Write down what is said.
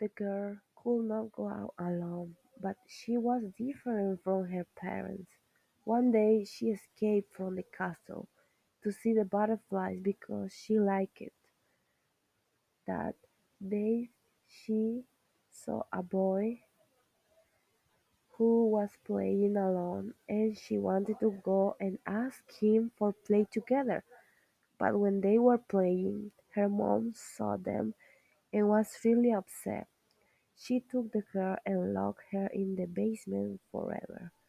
The girl could not go out alone, but she was different from her parents. One day she escaped from the castle to see the butterflies because she liked it. That day she saw a boy who was playing alone and she wanted to go and ask him for play together. But when they were playing, her mom saw them and was really upset. She took the girl and locked her in the basement forever.